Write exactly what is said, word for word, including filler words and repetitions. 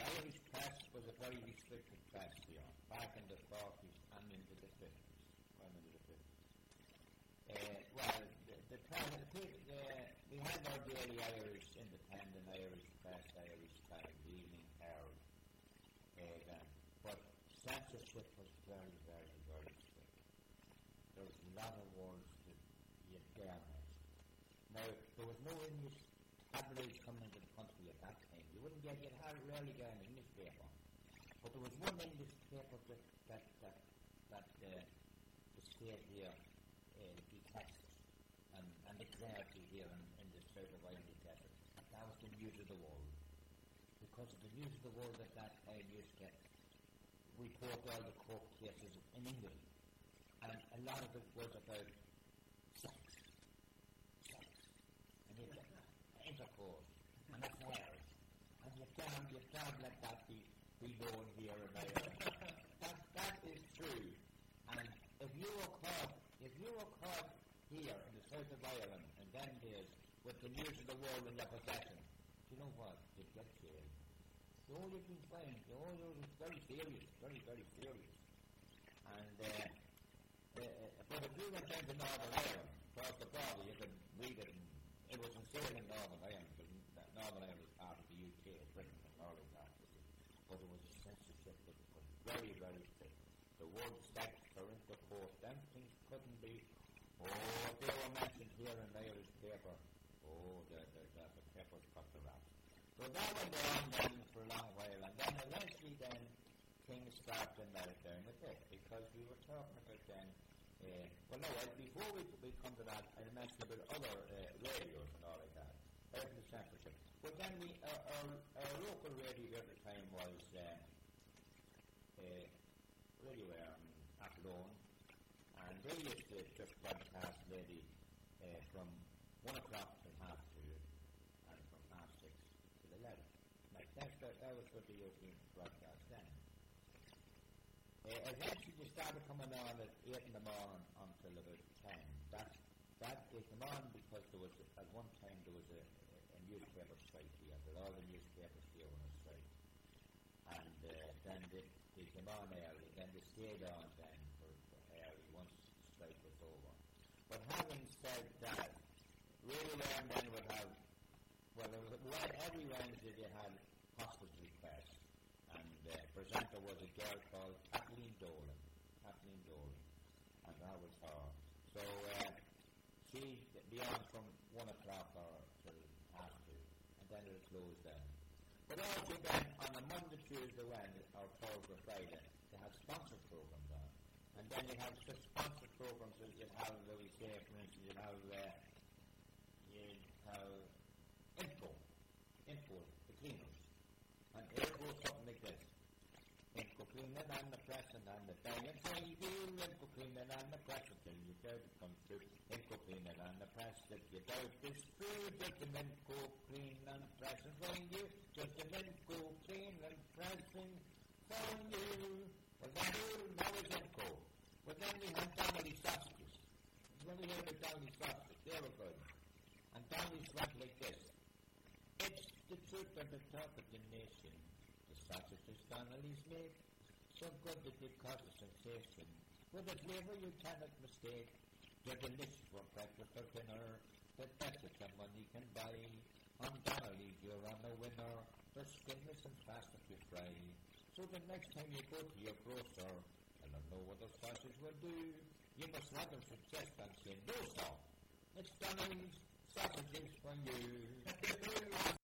Irish press was a very restricted press here, back in the forties and into the fifties. Well, into the fifties. Uh, well, the, the, the, the, we had our daily Irish Independent, Irish Press, Irish Times, Evening Herald, uh, then. But censorship was very, very, very strict. There was a lot of words that you dare not. Now, there was no English tabloids coming into the country at that time. You wouldn't get, you'd have rarely get an English paper. But there was one English paper that, that, that, that uh, the state here uh, detested, and, and declared here in, in the south of Ireland detested. And that was the News of the World. Because of the News of the World at that time used to report all the court cases in England. And a lot of it was about sex. Sex. And it, intercourse. And affairs. And you can't, you can't let that be, be known here in Ireland. that, that is true. And if you were caught, if you were caught here in the south of Ireland in them days with the News of the World in your possession, you know what? You'd get jailed. The whole you've been fine. The whole was very serious, very, very serious. And uh, uh, but if you went down to Northern Ireland, across the border, you could read it. And it was insane in Northern Ireland, because Northern Ireland was part of the U K, Britain, and all of that. But it was a censorship that was very, very strict. The word sex or intercourse, them things couldn't be. Oh, they were mentioned here in the Irish paper. Oh, the, the, the, the papers got the rap. So that went on then for a long while, and then eventually then things started to melt down a bit, because we were talking about then, uh, well no, well, before we, we come to that, I mentioned about other uh, radios and all like that, out of the censorship. But then we, uh, our, our local radio at the time was uh, uh, Radio um, Athlone, and they used to just broadcast maybe uh, from one o'clock till half two, and from half six till eleven. Like that's that, that was what they used to broadcast then. Uh, eventually they started coming on at eight in the morning until about ten. That that they came on because there was at one time there was a, a newspaper strike here. That all the newspapers here were on strike, and uh, then they, they came on early. Then they stayed on then for, for early once the strike was over. But having said that, Radio One then would have, well, it was, well every Wednesday they had hospital requests, and the uh, presenter was a girl called Kathleen Dolan, Kathleen Dolan, and that was her. So uh, she'd be on from one o'clock or till half two, and then it would close down. But also then, on a Monday, Tuesday, Wednesday, or Thursday, Friday, they had sponsored programs on. And then you have such sponsored programs that you'd have, let me say, for instance, you'd have, uh, you'd have Info, Info, the cleaners. And it goes something like this. Info cleaning and the pressing and the banging. So you do Info cleaning and the pressing till you doubt it comes through. Info cleaning and the press that you doubt is true. Just an Info clean and pressing for you. Just an Info clean and pressing for you. Well, that is, that was Info. But then we had Donnelly sausages. When we heard of Donnelly sausages, they were good. And Donnelly's went like this. It's the truth of the talk of the nation. The sausages Donnelly's made, so good that they cause a sensation. With a flavour you cannot mistake. They're delicious for breakfast or dinner. The best that your money can buy. On Donnelly's you're on a winner. They're skinless and fast to fry. So the next time you go to your grocer, I don't know what the sausage will do. You must have them suggest and say, no, sir. It's Donnelly's sausages for you.